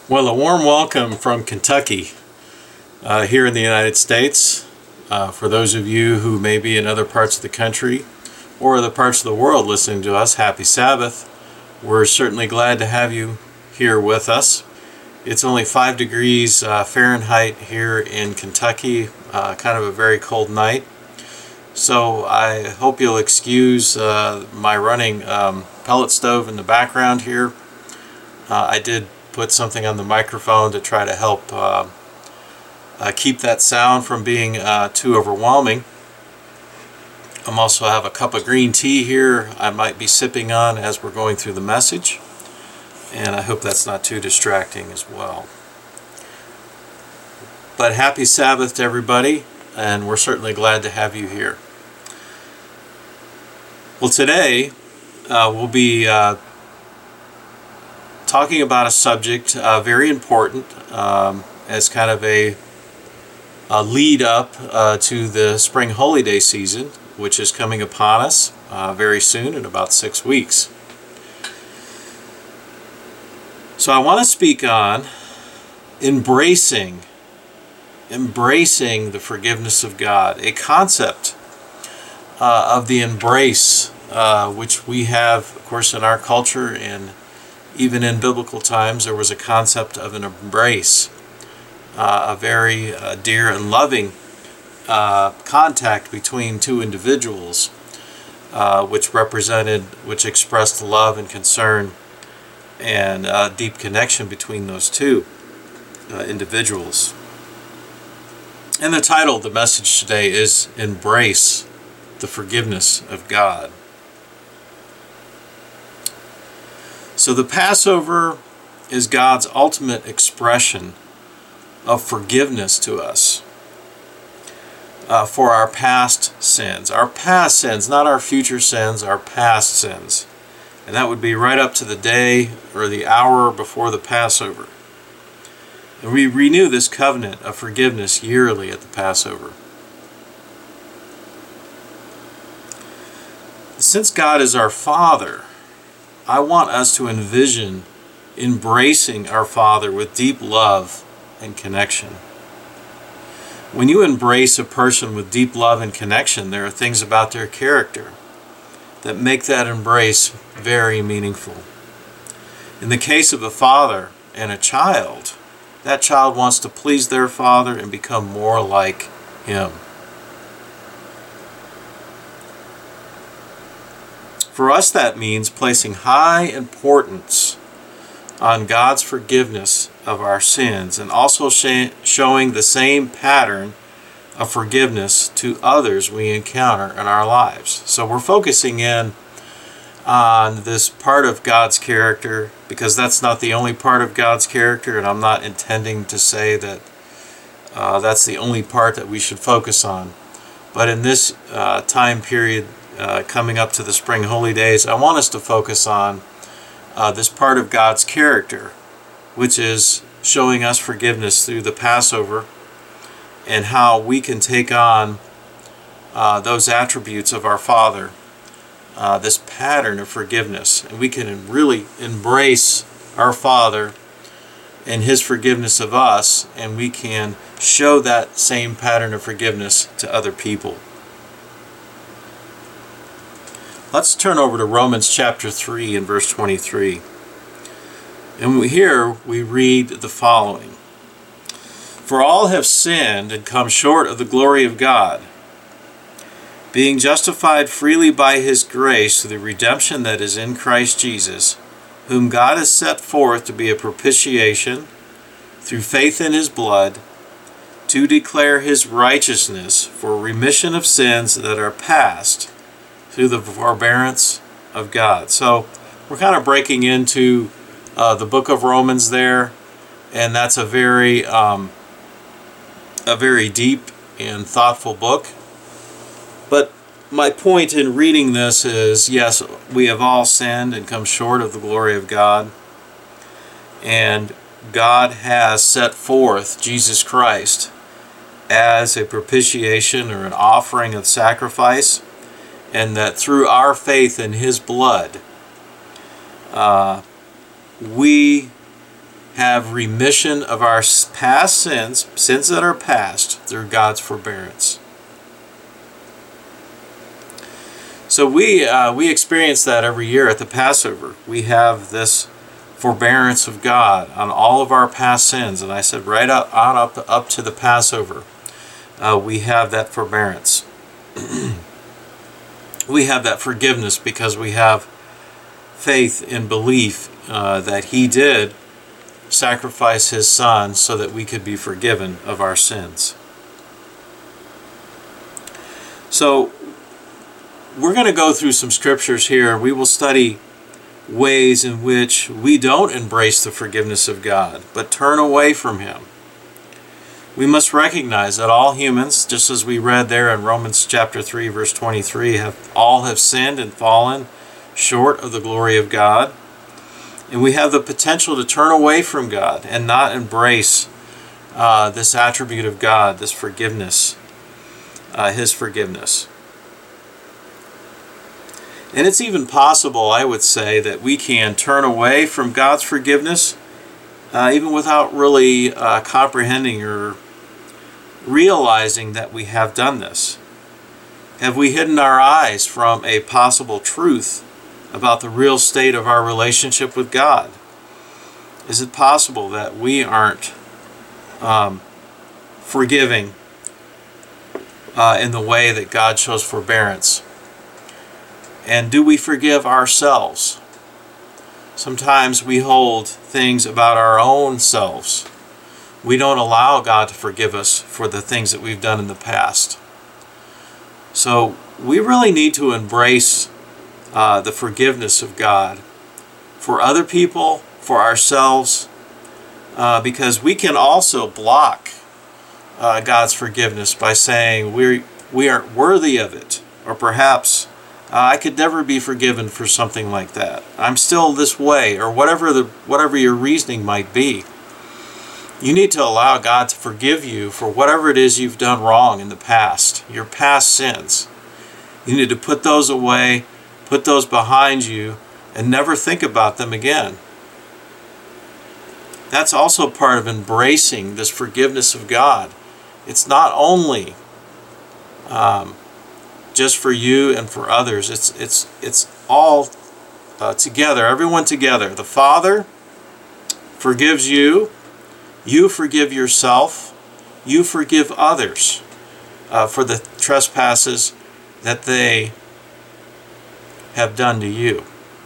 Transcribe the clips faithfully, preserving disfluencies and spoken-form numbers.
Well, a warm welcome from Kentucky uh, here in the United States. Uh, for those of you who may be in other parts of the country or other parts of the world listening to us, happy Sabbath. We're certainly glad to have you here with us. It's only five degrees uh, Fahrenheit here in Kentucky, uh, kind of a very cold night. So I hope you'll excuse uh, my running um, pellet stove in the background here. Uh, I did put something on the microphone to try to help uh, uh, keep that sound from being uh, too overwhelming. I also have a cup of green tea here I might be sipping on as we're going through the message, and I hope that's not too distracting as well. But happy Sabbath to everybody, and we're certainly glad to have you here. Well, today uh, we'll be uh, talking about a subject uh, very important um, as kind of a, a lead up uh, to the spring holy day season, which is coming upon us uh, very soon in about six weeks. So I want to speak on embracing, embracing the forgiveness of God, a concept uh, of the embrace, uh, which we have, of course, in our culture, and even in biblical times, there was a concept of an embrace, uh, a very uh, dear and loving uh, contact between two individuals, uh, which represented, which expressed love and concern and uh, deep connection between those two uh, individuals. And the title of the message today is Embrace the Forgiveness of God. So the Passover is God's ultimate expression of forgiveness to us uh, for our past sins. Our past sins, not our future sins, our past sins. And that would be right up to the day or the hour before the Passover. And we renew this covenant of forgiveness yearly at the Passover. Since God is our Father, I want us to envision embracing our Father with deep love and connection. When you embrace a person with deep love and connection, there are things about their character that make that embrace very meaningful. In the case of a father and a child, that child wants to please their father and become more like him. For us, that means placing high importance on God's forgiveness of our sins and also sh- showing the same pattern of forgiveness to others we encounter in our lives. So we're focusing in on this part of God's character because that's not the only part of God's character, and I'm not intending to say that uh, that's the only part that we should focus on. But in this uh, time period, Uh, coming up to the spring holy days, I want us to focus on uh, this part of God's character, which is showing us forgiveness through the Passover and how we can take on uh, those attributes of our Father, uh, this pattern of forgiveness. And we can really embrace our Father and His forgiveness of us, and we can show that same pattern of forgiveness to other people. Let's turn over to Romans chapter three and verse twenty-three. And here we read the following. For all have sinned and come short of the glory of God, being justified freely by His grace through the redemption that is in Christ Jesus, whom God has set forth to be a propitiation through faith in His blood, to declare His righteousness for remission of sins that are past, through the forbearance of God. So we're kind of breaking into uh, the book of Romans there, and that's a very um, a very deep and thoughtful book. But my point in reading this is, yes, we have all sinned and come short of the glory of God, and God has set forth Jesus Christ as a propitiation or an offering of sacrifice, and that through our faith in His blood, uh, we have remission of our past sins, sins that are past, through God's forbearance. So we uh, we experience that every year at the Passover. We have this forbearance of God on all of our past sins, and I said right up on up up to the Passover, uh, we have that forbearance. We have that forgiveness because we have faith and belief uh, that He did sacrifice His Son so that we could be forgiven of our sins. So we're going to go through some scriptures here. We will study ways in which we don't embrace the forgiveness of God, but turn away from Him. We must recognize that all humans, just as we read there in Romans chapter three, verse twenty-three, have all have sinned and fallen short of the glory of God. And we have the potential to turn away from God and not embrace uh, this attribute of God, this forgiveness, uh, His forgiveness. And it's even possible, I would say, that we can turn away from God's forgiveness uh, even without really uh, comprehending or realizing that we have done this. Have we hidden our eyes from a possible truth about the real state of our relationship with God? Is it possible that we aren't um, forgiving uh, in the way that God shows forbearance? And do we forgive ourselves? Sometimes we hold things about our own selves. We don't allow God to forgive us for the things that we've done in the past. So we really need to embrace uh, the forgiveness of God for other people, for ourselves, uh, because we can also block uh, God's forgiveness by saying we we aren't worthy of it, or perhaps uh, I could never be forgiven for something like that. I'm still this way, or whatever the whatever your reasoning might be. You need to allow God to forgive you for whatever it is you've done wrong in the past, your past sins. You need to put those away, put those behind you, and never think about them again. That's also part of embracing this forgiveness of God. It's not only um, just for you and for others. It's it's it's all uh, together, everyone together. The Father forgives you. You forgive yourself. You forgive others uh, for the trespasses that they have done to you.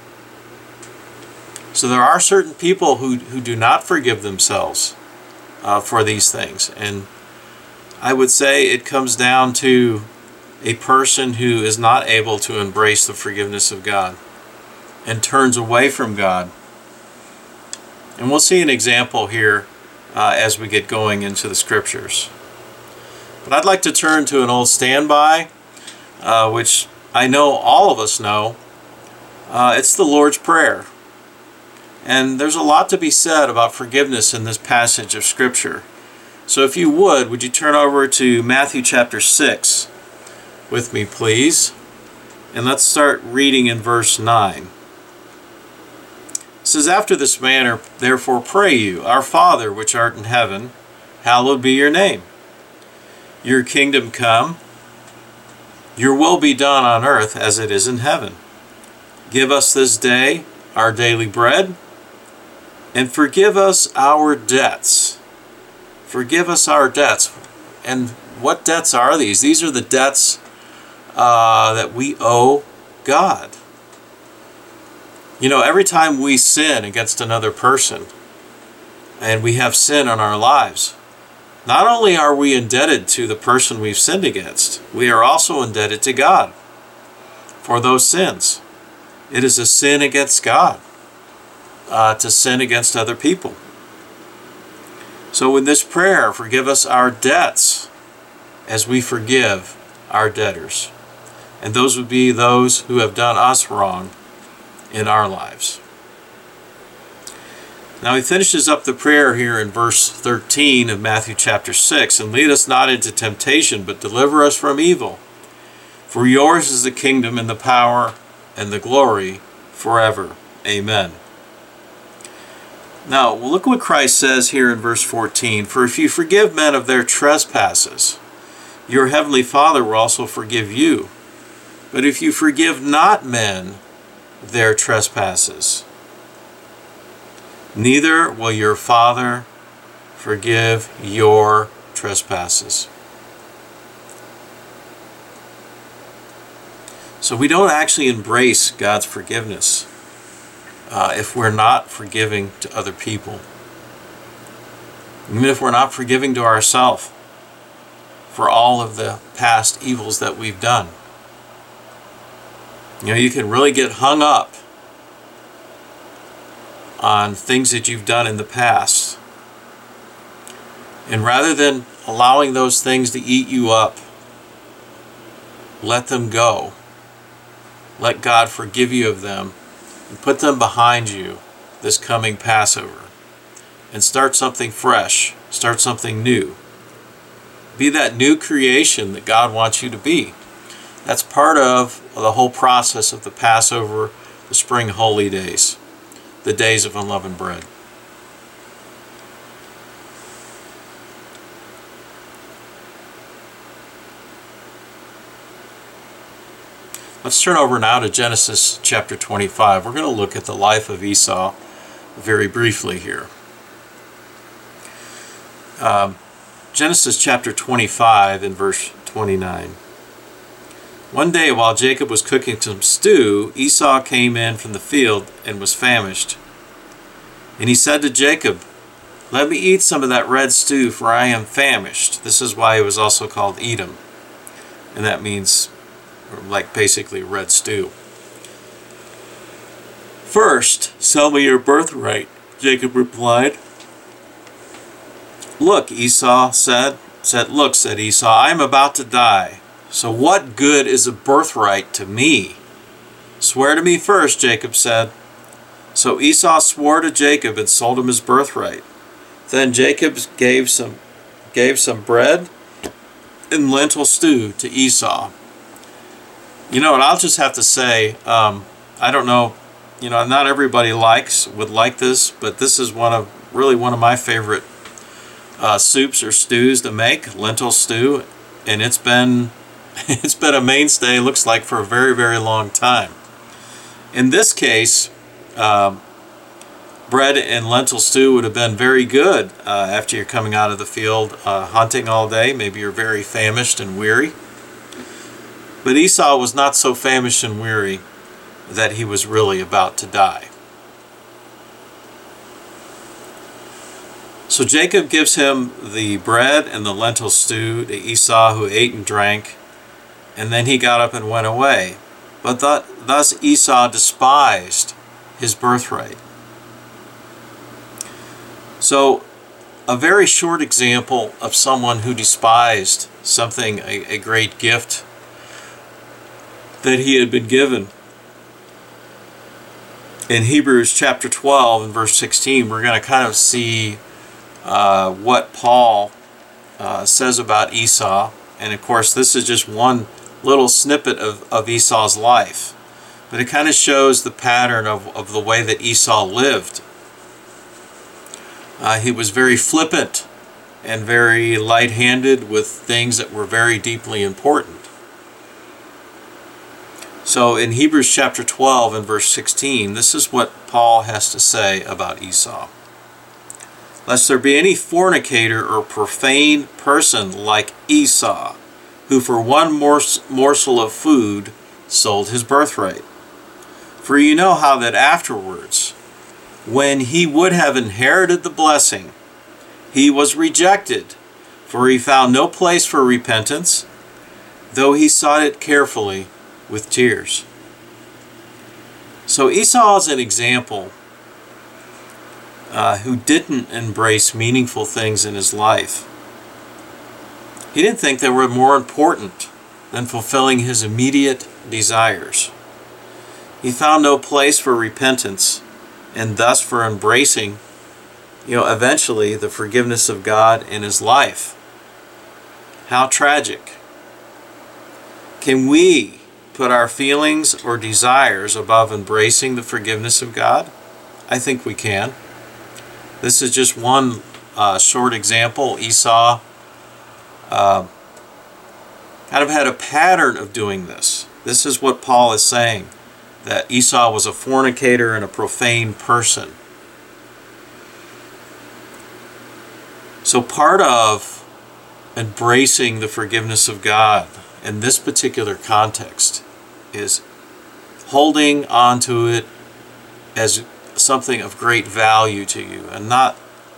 So there are certain people who, who do not forgive themselves uh, for these things. And I would say it comes down to a person who is not able to embrace the forgiveness of God and turns away from God. And we'll see an example here Uh, as we get going into the scriptures. But I'd like to turn to an old standby, uh, which I know all of us know. Uh, it's the Lord's Prayer. And there's a lot to be said about forgiveness in this passage of Scripture. So if you would, would you turn over to Matthew chapter six with me, please? And let's start reading in verse nine. It says, "After this manner, therefore pray you, Our Father, which art in heaven, hallowed be your name. Your kingdom come, your will be done on earth as it is in heaven. Give us this day our daily bread, and forgive us our debts." Forgive us our debts. And what debts are these? These are the debts uh, that we owe God. You know, every time we sin against another person, and we have sin in our lives, not only are we indebted to the person we've sinned against, we are also indebted to God for those sins. It is a sin against God uh, to sin against other people. So in this prayer, forgive us our debts as we forgive our debtors. And those would be those who have done us wrong in our lives. Now he finishes up the prayer here in verse thirteen of Matthew chapter six, "And lead us not into temptation, but deliver us from evil. For yours is the kingdom and the power and the glory forever. Amen." Now, look what Christ says here in verse fourteen. For if you forgive men of their trespasses, your heavenly Father will also forgive you. But if you forgive not men their trespasses, neither will your Father forgive your trespasses. So we don't actually embrace God's forgiveness uh, if we're not forgiving to other people. Even if we're not forgiving to ourselves for all of the past evils that we've done. You know, you can really get hung up on things that you've done in the past. And rather than allowing those things to eat you up, let them go. Let God forgive you of them and put them behind you this coming Passover. And start something fresh. Start something new. Be that new creation that God wants you to be. That's part of the whole process of the Passover, the spring holy days, the days of unleavened bread. Let's turn over now to Genesis chapter twenty-five. We're going to look at the life of Esau very briefly here. Um, Genesis chapter twenty-five and verse twenty-nine. One day while Jacob was cooking some stew, Esau came in from the field and was famished. And he said to Jacob, "Let me eat some of that red stew, for I am famished." This is why it was also called Edom. And that means, like, basically red stew. "First, sell me your birthright," Jacob replied. "Look," Esau said, said, "Look," said Esau, "I am about to die. So what good is a birthright to me?" "Swear to me first," Jacob said. So Esau swore to Jacob and sold him his birthright. Then Jacob gave some, gave some bread and lentil stew to Esau. You know, and I'll just have to say, um, I don't know, you know, not everybody likes, would like this, but this is one of, really one of my favorite uh, soups or stews to make, lentil stew, and it's been, it's been a mainstay, looks like, for a very, very long time. In this case, um, bread and lentil stew would have been very good uh, after you're coming out of the field uh, hunting all day. Maybe you're very famished and weary. But Esau was not so famished and weary that he was really about to die. So Jacob gives him the bread and the lentil stew to Esau, who ate and drank, and then he got up and went away. But th- thus Esau despised his birthright. So, a very short example of someone who despised something, a, a great gift that he had been given. In Hebrews chapter twelve and verse sixteen, we're going to kind of see uh, what Paul uh, says about Esau. And of course, this is just one little snippet of, of Esau's life. But it kind of shows the pattern of, of the way that Esau lived. Uh, he was very flippant and very light-handed with things that were very deeply important. So in Hebrews chapter twelve and verse sixteen, this is what Paul has to say about Esau. "Lest there be any fornicator or profane person like Esau, who for one mors- morsel of food sold his birthright. For you know how that afterwards, when he would have inherited the blessing, he was rejected, for he found no place for repentance, though he sought it carefully with tears." So Esau is an example uh, who didn't embrace meaningful things in his life. He didn't think they were more important than fulfilling his immediate desires. He found no place for repentance, and thus for embracing, you know, eventually the forgiveness of God in his life. How tragic. Can we put our feelings or desires above embracing the forgiveness of God? I think we can. This is just one uh, short example. Esau uh, kind of had a pattern of doing this. This is what Paul is saying, that Esau was a fornicator and a profane person. So part of embracing the forgiveness of God in this particular context is holding on to it as something of great value to you and not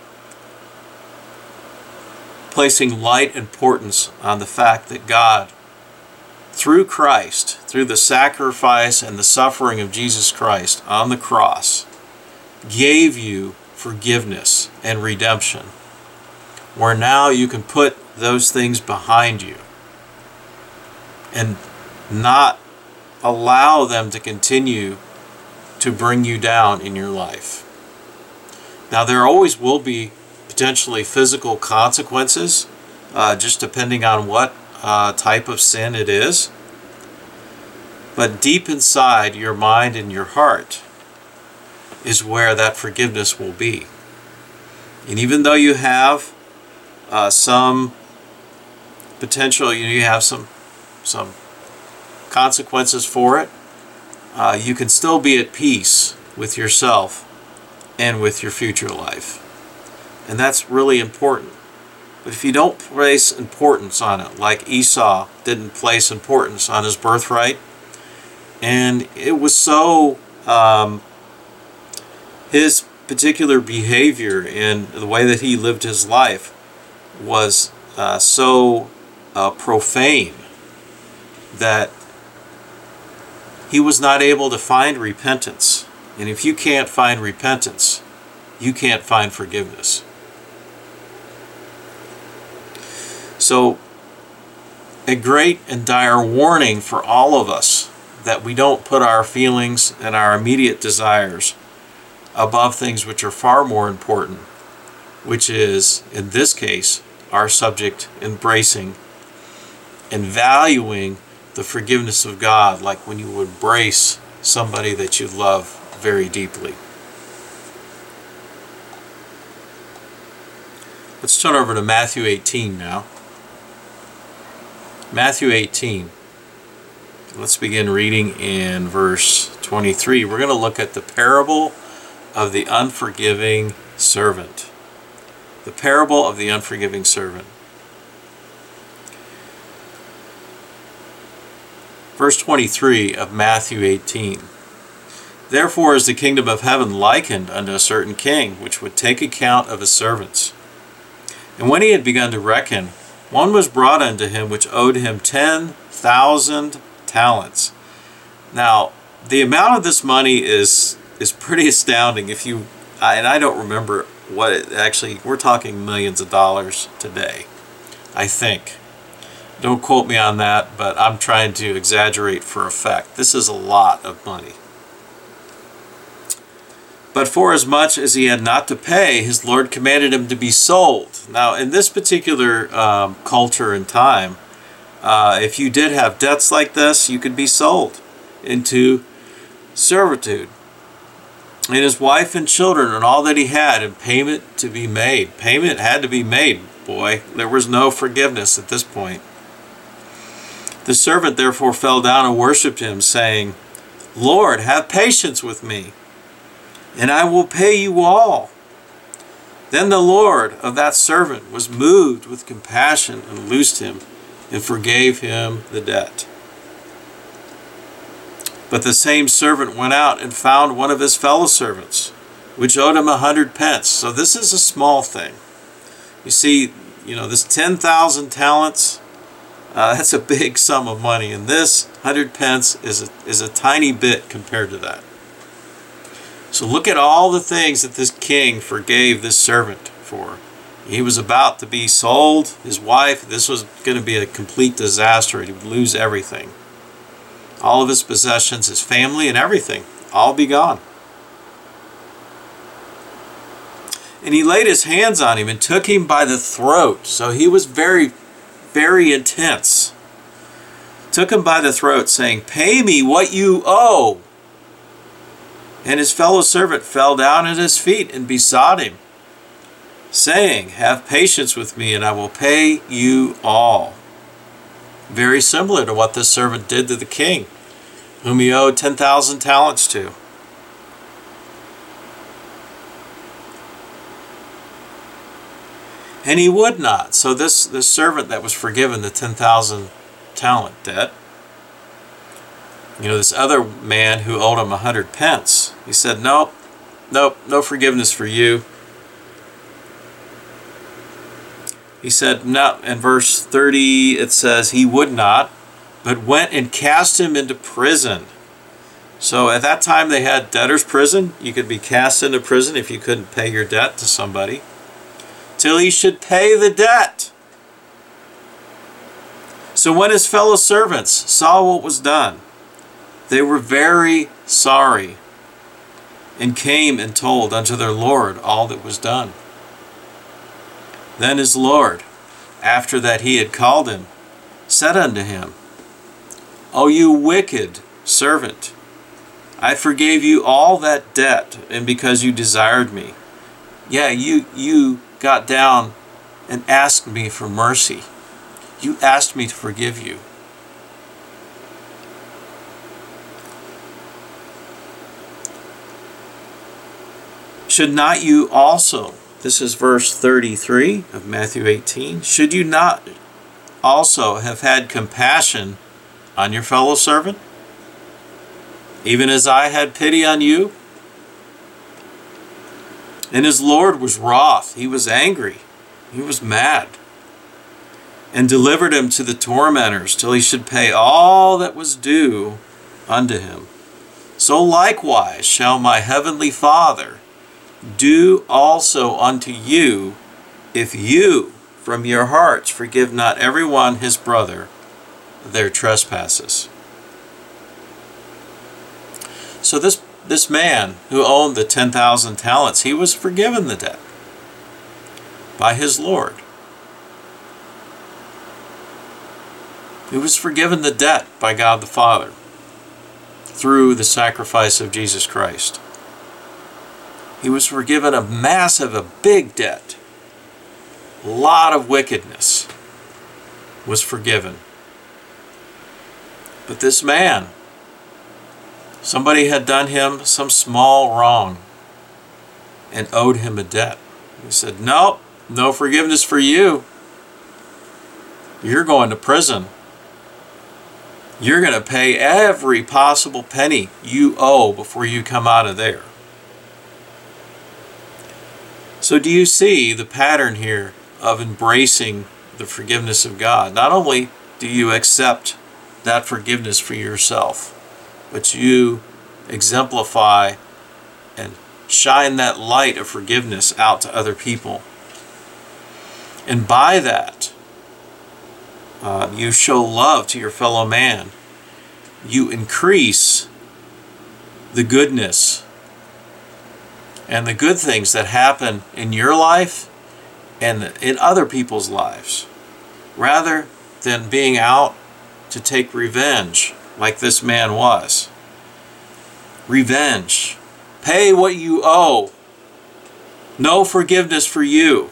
placing light importance on the fact that God, through Christ, through the sacrifice and the suffering of Jesus Christ on the cross, gave you forgiveness and redemption, where now you can put those things behind you and not allow them to continue to bring you down in your life. Now, there always will be potentially physical consequences, uh, just depending on what uh, type of sin it is. But deep inside your mind and your heart is where that forgiveness will be. And even though you have uh, some potential, you know, you have some some consequences for it, uh, you can still be at peace with yourself and with your future life. And that's really important. But if you don't place importance on it, like Esau didn't place importance on his birthright, and it was so, um, his particular behavior and the way that he lived his life was uh, so uh, profane that he was not able to find repentance. And if you can't find repentance, you can't find forgiveness. So, a great and dire warning for all of us that we don't put our feelings and our immediate desires above things which are far more important, which is, in this case, our subject embracing and valuing the forgiveness of God, like when you would embrace somebody that you love very deeply. Let's turn over to Matthew eighteen now. Matthew eighteen. Let's begin reading in verse twenty-three. We're going to look at the parable of the unforgiving servant. The parable of the unforgiving servant. Verse twenty-three of Matthew eighteen. Therefore is the kingdom of heaven likened unto a certain king, which would take account of his servants. And when he had begun to reckon, one was brought unto him which owed him ten thousand talents. Now, the amount of this money is is pretty astounding. If you, I, and I don't remember what it actually, we're talking millions of dollars today, I think. Don't quote me on that, but I'm trying to exaggerate for effect. This is a lot of money. But for as much as he had not to pay, his Lord commanded him to be sold. Now, in this particular um, culture and time, uh, if you did have debts like this, you could be sold into servitude. And his wife and children and all that he had, and payment to be made. Payment had to be made, boy. There was no forgiveness at this point. The servant therefore fell down and worshipped him, saying, Lord, have patience with me, and I will pay you all. Then the Lord of that servant was moved with compassion and loosed him and forgave him the debt. But the same servant went out and found one of his fellow servants, which owed him a hundred pence. So this is a small thing. You see, you know, this ten thousand talents, uh, that's a big sum of money. And this hundred pence is a, is a tiny bit compared to that. So look at all the things that this king forgave this servant for. He was about to be sold. His wife, this was going to be a complete disaster. He would lose everything. All of his possessions, his family, and everything, all be gone. And he laid his hands on him and took him by the throat. So he was very, very intense. Took him by the throat, saying, Pay me what you owe. And his fellow servant fell down at his feet and besought him, saying, have patience with me, and I will pay you all. Very similar to what this servant did to the king, whom he owed ten thousand talents to. And he would not. So this, this servant that was forgiven the ten thousand talent debt, you know, this other man who owed him a hundred pence, he said, nope, nope, no forgiveness for you. He said, no, in verse thirty, it says, he would not, but went and cast him into prison. So at that time they had debtor's prison. You could be cast into prison if you couldn't pay your debt to somebody, till he should pay the debt. So when his fellow servants saw what was done, they were very sorry, and came and told unto their Lord all that was done. Then his Lord, after that he had called him, said unto him, O you wicked servant, I forgave you all that debt, and because you desired me. Yeah, you, you got down and asked me for mercy. You asked me to forgive you. Should not you also, this is verse thirty-three of Matthew eighteen, should you not also have had compassion on your fellow servant, even as I had pity on you? And his Lord was wroth, he was angry, he was mad, and delivered him to the tormentors till he should pay all that was due unto him. So likewise shall my heavenly Father do also unto you, if you from your hearts forgive not every one his brother their trespasses. So this, this man who owned the ten thousand talents, he was forgiven the debt by his Lord. He was forgiven the debt by God the Father through the sacrifice of Jesus Christ. He was forgiven a massive, a big debt. A lot of wickedness was forgiven. But this man, somebody had done him some small wrong and owed him a debt. He said, nope, no forgiveness for you. You're going to prison. You're going to pay every possible penny you owe before you come out of there. So do you see the pattern here of embracing the forgiveness of God? Not only do you accept that forgiveness for yourself, but you exemplify and shine that light of forgiveness out to other people. And by that, uh, you show love to your fellow man. You increase the goodness and the good things that happen in your life and in other people's lives, rather than being out to take revenge like this man was. Revenge. Pay what you owe. No forgiveness for you.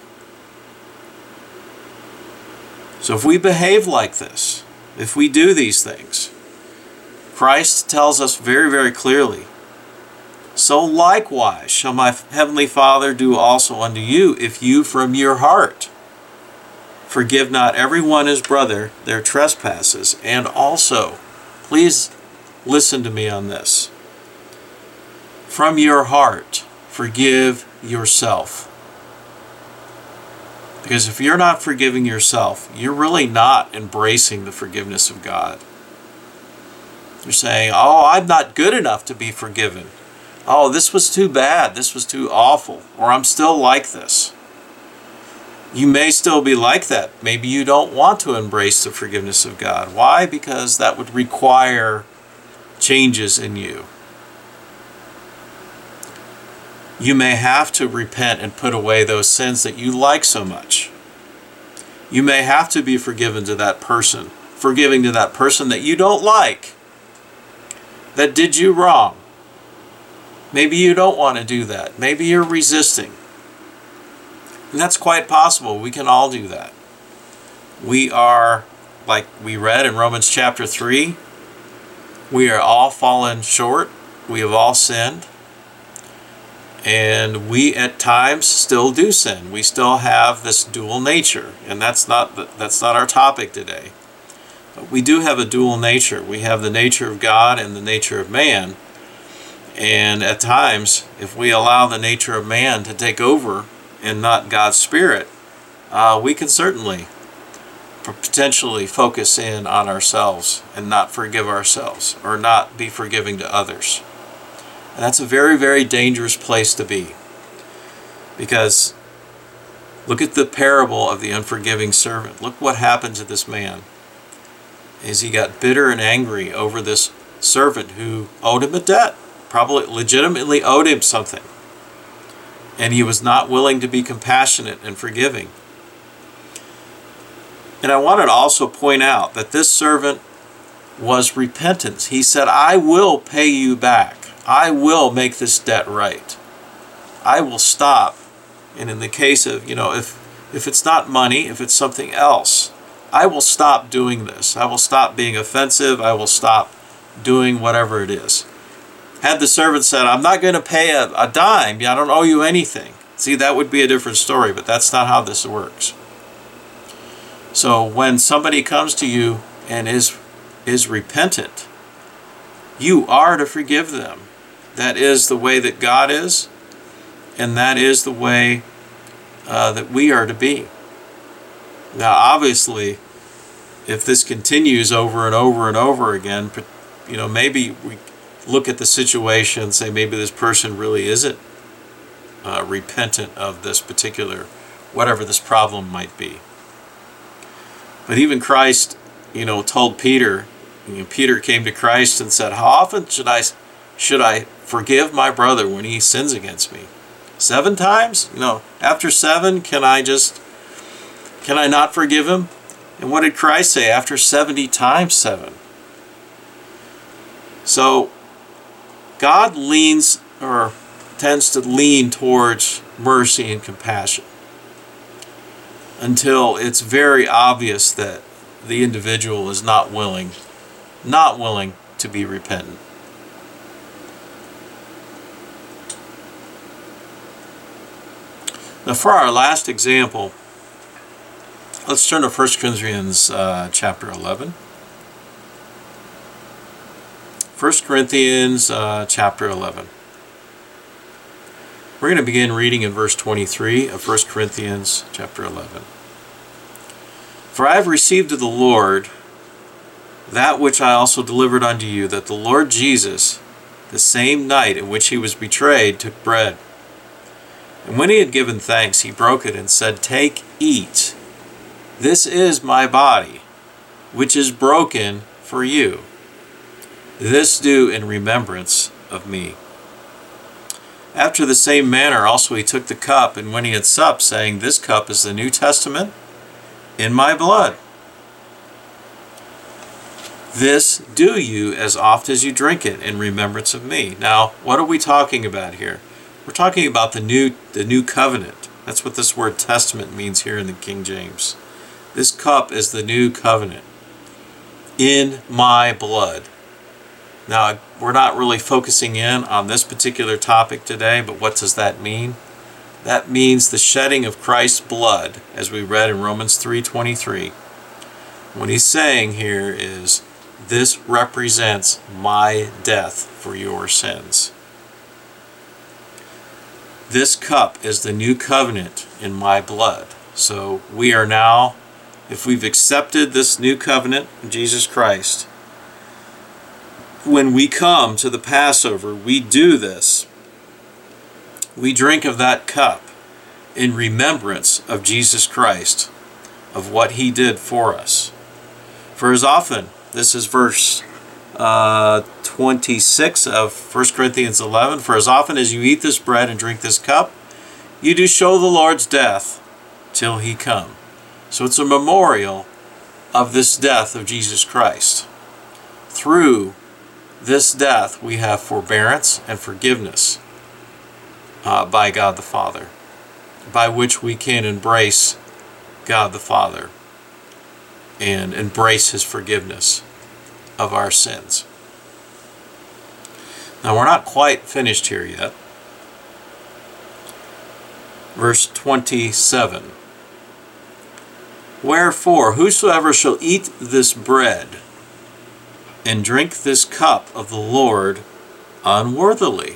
So if we behave like this, if we do these things, Christ tells us very, very clearly, so likewise shall my heavenly Father do also unto you, if you from your heart forgive not every one his brother their trespasses. And also, please listen to me on this. From your heart, forgive yourself. Because if you're not forgiving yourself, you're really not embracing the forgiveness of God. You're saying, oh, I'm not good enough to be forgiven. Oh, this was too bad. This was too awful. Or I'm still like this. You may still be like that. Maybe you don't want to embrace the forgiveness of God. Why? Because that would require changes in you. You may have to repent and put away those sins that you like so much. You may have to be forgiven to that person, forgiving to that person that you don't like, that did you wrong. Maybe you don't want to do that. Maybe you're resisting. And that's quite possible. We can all do that. We are, like we read in Romans chapter three, we are all fallen short. We have all sinned. And we at times still do sin. We still have this dual nature. And that's not, that's not our topic today. But we do have a dual nature. We have the nature of God and the nature of man. And at times, if we allow the nature of man to take over and not God's Spirit, uh, we can certainly potentially focus in on ourselves and not forgive ourselves or not be forgiving to others. And that's a very, very dangerous place to be. Because look at the parable of the unforgiving servant. Look what happened to this man. Is he got bitter and angry over this servant who owed him a debt. Probably legitimately owed him something. And he was not willing to be compassionate and forgiving. And I wanted to also point out that this servant was repentant. He said, I will pay you back. I will make this debt right. I will stop. And in the case of, you know, if, if it's not money, if it's something else, I will stop doing this. I will stop being offensive. I will stop doing whatever it is. Had the servant said, I'm not going to pay a, a dime. I don't owe you anything. See, that would be a different story, but that's not how this works. So when somebody comes to you and is, is repentant, you are to forgive them. That is the way that God is, and that is the way uh, that we are to be. Now, obviously, if this continues over and over and over again, you know, maybe we look at the situation and say maybe this person really isn't uh, repentant of this particular, whatever this problem might be. But even Christ, you know, told Peter, you know, Peter came to Christ and said, how often should I should I forgive my brother when he sins against me? Seven times? You know, after seven, can I just, can I not forgive him? And what did Christ say? After seventy times seven. So, God leans, or tends to lean towards mercy and compassion until it's very obvious that the individual is not willing, not willing to be repentant. Now, for our last example, let's turn to First Corinthians uh, chapter eleven. First Corinthians uh, chapter eleven. We're going to begin reading in verse twenty-three of First Corinthians chapter eleven. For I have received of the Lord that which I also delivered unto you, that the Lord Jesus, the same night in which he was betrayed, took bread. And when he had given thanks, he broke it and said, Take, eat. This is my body, which is broken for you. This do in remembrance of me. After the same manner also he took the cup, and when he had supped, saying, This cup is the New Testament in my blood. This do you as oft as you drink it in remembrance of me. Now, what are we talking about here? We're talking about the new, the new covenant. That's what this word testament means here in the King James. This cup is the new covenant in my blood. Now, we're not really focusing in on this particular topic today, but what does that mean? That means the shedding of Christ's blood, as we read in Romans three twenty-three. What he's saying here is, this represents my death for your sins. This cup is the new covenant in my blood. So we are now, if we've accepted this new covenant in Jesus Christ, when we come to the Passover, we do this. We drink of that cup in remembrance of Jesus Christ, of what he did for us. For as often, this is verse uh, twenty-six of First Corinthians eleven, for as often as you eat this bread and drink this cup, you do show the Lord's death till he come. So it's a memorial of this death of Jesus Christ. Through this death, we have forbearance and forgiveness uh, by God the Father. by which we can embrace God the Father and embrace His forgiveness of our sins. Now, we're not quite finished here yet. Verse twenty-seven. Wherefore, whosoever shall eat this bread and drink this cup of the Lord unworthily.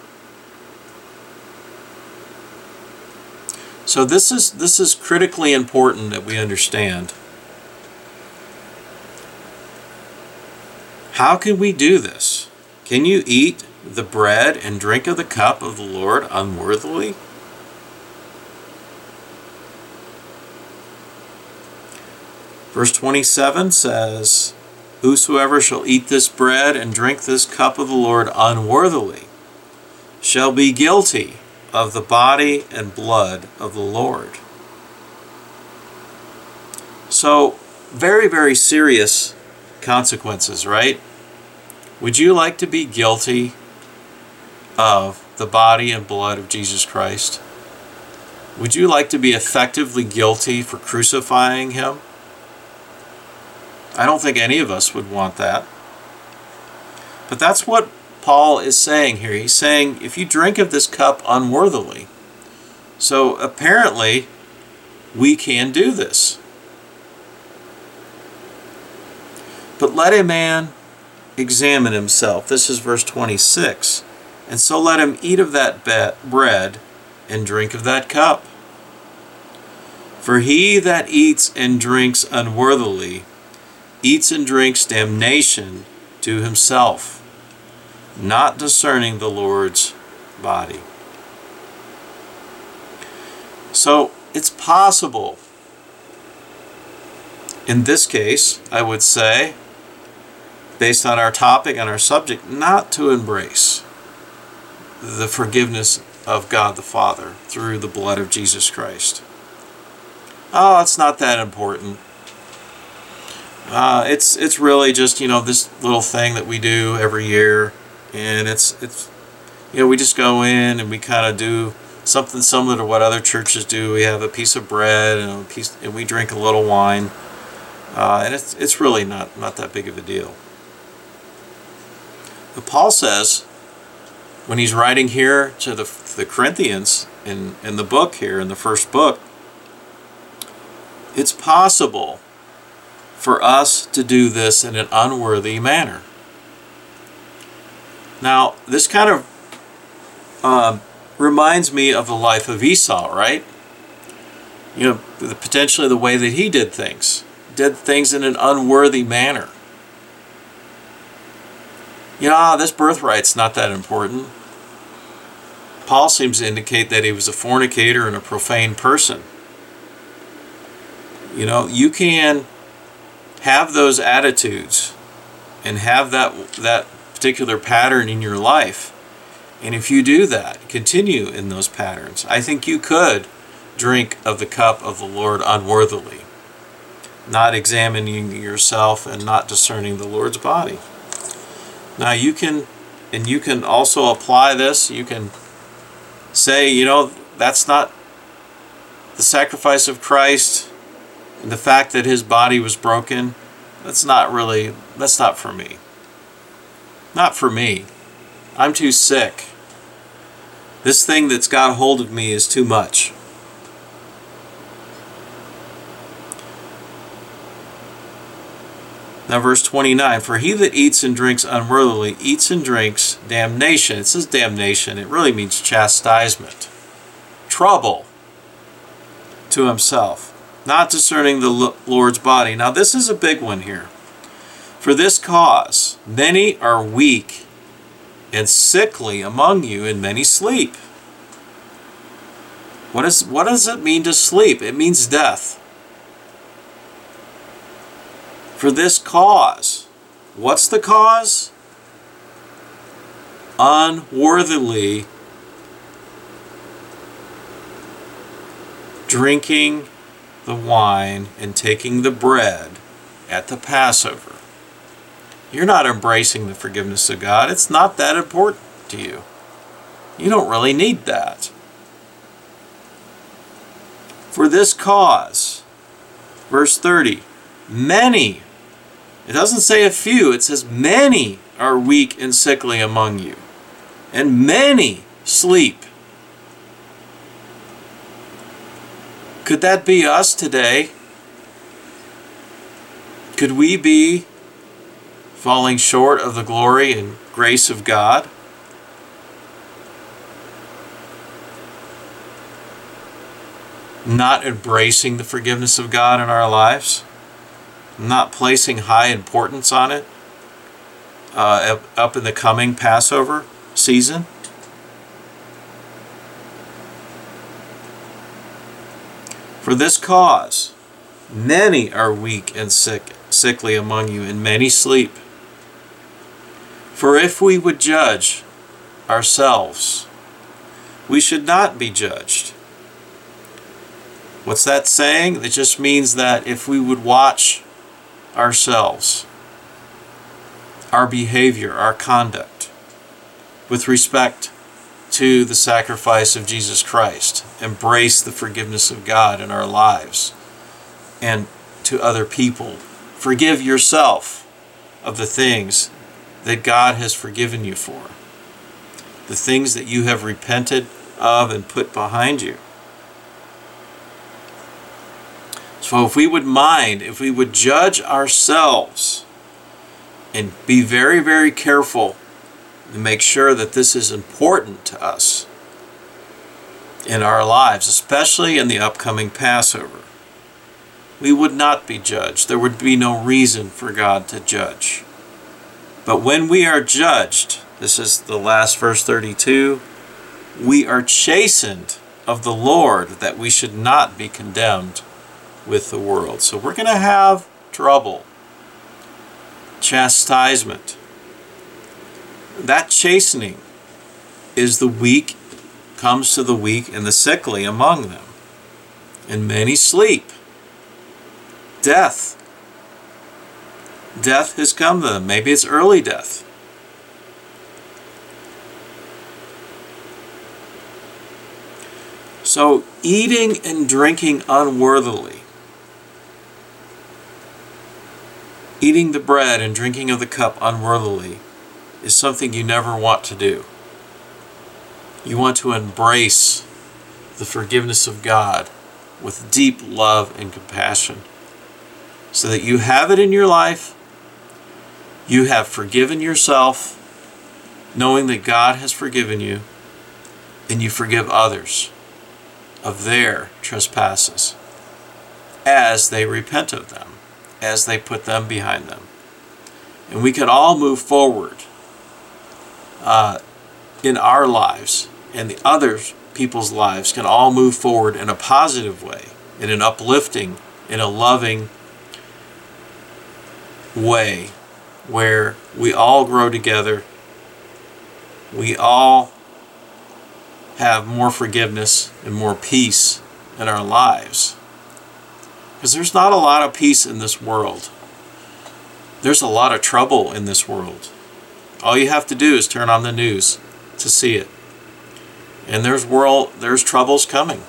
So this is this is critically important that we understand. How can we do this? Can you eat the bread and drink of the cup of the Lord unworthily? Verse twenty-seven says, whosoever shall eat this bread and drink this cup of the Lord unworthily shall be guilty of the body and blood of the Lord. So, very, very serious consequences, right? Would you like to be guilty of the body and blood of Jesus Christ? Would you like to be effectively guilty for crucifying Him? I don't think any of us would want that. But that's what Paul is saying here. He's saying, if you drink of this cup unworthily. So apparently, we can do this. But let a man examine himself. This is verse twenty-six. And so let him eat of that bread and drink of that cup. For he that eats and drinks unworthily eats and drinks damnation to himself, not discerning the Lord's body. So it's possible, in this case, I would say, based on our topic and our subject, not to embrace the forgiveness of God the Father through the blood of Jesus Christ. Oh, it's not that important. Uh, it's it's really just, you know, this little thing that we do every year, and it's it's you know, we just go in and we kind of do something similar to what other churches do. We have a piece of bread and a piece, and we drink a little wine, uh, and it's it's really not not that big of a deal. But Paul says, when he's writing here to the the Corinthians in in the book here in the first book, it's possible for us to do this in an unworthy manner. Now, this kind of uh, reminds me of the life of Esau, right? You know, the, potentially the way that he did things. Did things in an unworthy manner. You know, ah, this birthright's not that important. Paul seems to indicate that he was a fornicator and a profane person. You know, you can have those attitudes and have that that particular pattern in your life, and if you do that, continue in those patterns, I think you could drink of the cup of the Lord unworthily, not examining yourself and not discerning the Lord's body. Now you can, and you can also apply this. You can say, you know, that's not the sacrifice of Christ. And the fact that His body was broken, that's not really, that's not for me. Not for me. I'm too sick. This thing that's got hold of me is too much. Now verse twenty-nine, for he that eats and drinks unworthily eats and drinks damnation. It says damnation. It really means chastisement. Trouble to himself, not discerning the Lord's body. Now this is a big one here. For this cause, many are weak and sickly among you, and many sleep. What is, what does it mean to sleep? It means death. For this cause. What's the cause? Unworthily drinking the wine and taking the bread at the Passover. You're not embracing the forgiveness of God. It's not that important to you. You don't really need that. For this cause, verse thirty, many, it doesn't say a few, it says many are weak and sickly among you, and many sleep. Could that be us today? Could we be falling short of the glory and grace of God? Not embracing the forgiveness of God in our lives? Not placing high importance on it uh, up in the coming Passover season? For this cause, many are weak and sick, sickly among you, and many sleep. For if we would judge ourselves, we should not be judged. What's that saying? It just means that if we would watch ourselves, our behavior, our conduct, with respect to the sacrifice of Jesus Christ, embrace the forgiveness of God in our lives and to other people. Forgive yourself of the things that God has forgiven you for, the things that you have repented of and put behind you. So if we would mind, if we would judge ourselves and be very, very careful and make sure that this is important to us in our lives, especially in the upcoming Passover, we would not be judged. There would be no reason for God to judge. But when we are judged, this is the last verse thirty-two, we are chastened of the Lord, that we should not be condemned with the world. So we're going to have trouble, chastisement. That chastening is the weak, comes to the weak and the sickly among them. And many sleep. Death. Death has come to them. Maybe it's early death. So eating and drinking unworthily, eating the bread and drinking of the cup unworthily, is something you never want to do. You want to embrace the forgiveness of God with deep love and compassion, so that you have it in your life, you have forgiven yourself, knowing that God has forgiven you, and you forgive others of their trespasses as they repent of them, as they put them behind them. And we can all move forward uh, in our lives, and the other people's lives can all move forward in a positive way, in an uplifting, in a loving way, where we all grow together, we all have more forgiveness and more peace in our lives. Because there's not a lot of peace in this world. There's a lot of trouble in this world. All you have to do is turn on the news to see it. And there's world, there's troubles coming.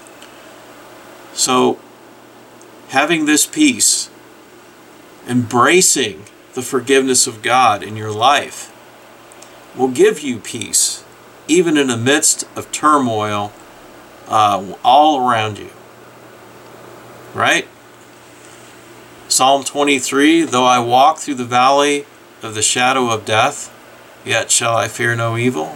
So having this peace, embracing the forgiveness of God in your life, will give you peace, even in the midst of turmoil uh, all around you. Right? Psalm twenty-three, though I walk through the valley of the shadow of death, yet shall I fear no evil.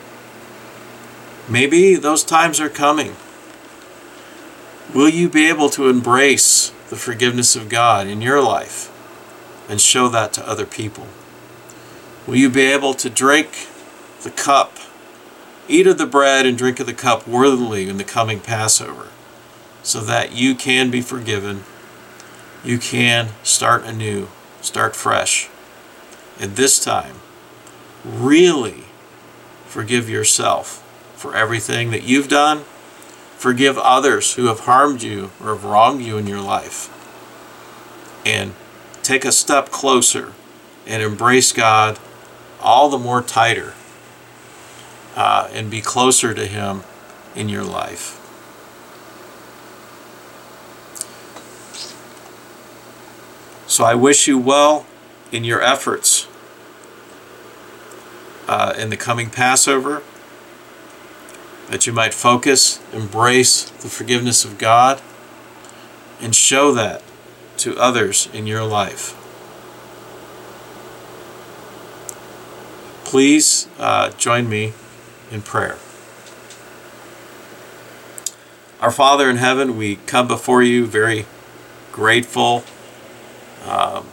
Maybe those times are coming. Will you be able to embrace the forgiveness of God in your life and show that to other people? Will you be able to drink the cup, eat of the bread and drink of the cup worthily in the coming Passover, so that you can be forgiven, you can start anew, start fresh, and this time really forgive yourself for everything that you've done. Forgive others who have harmed you or have wronged you in your life, and take a step closer and embrace God all the more tighter, uh, and be closer to Him in your life. So I wish you well in your efforts uh, in the coming Passover, that you might focus, embrace the forgiveness of God, and show that to others in your life. Please uh, join me in prayer. Our Father in heaven, we come before you very grateful, um,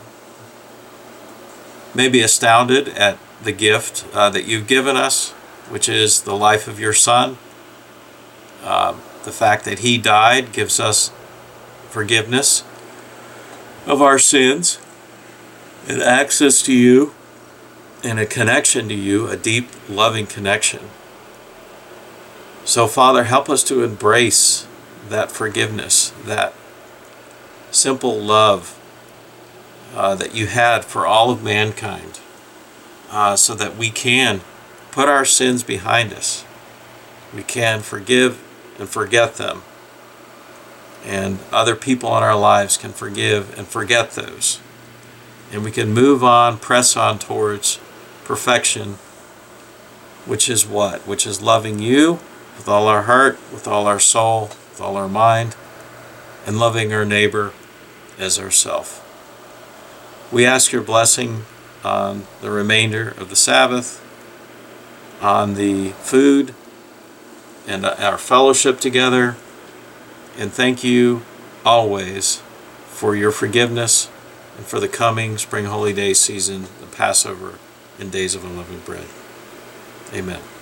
maybe astounded at the gift uh, that you've given us, which is the life of your Son. Um, the fact that he died gives us forgiveness of our sins and access to you and a connection to you, a deep, loving connection. So, Father, help us to embrace that forgiveness, that simple love uh, that you had for all of mankind, uh, so that we can put our sins behind us. We can forgive and forget them. And other people in our lives can forgive and forget those. And we can move on, press on towards perfection, which is what? Which is loving you with all our heart, with all our soul, with all our mind, and loving our neighbor as ourself. We ask your blessing on the remainder of the Sabbath, on the food, and our fellowship together, and thank you always for your forgiveness and for the coming Spring Holy Day season, the Passover and Days of Unleavened Bread. Amen.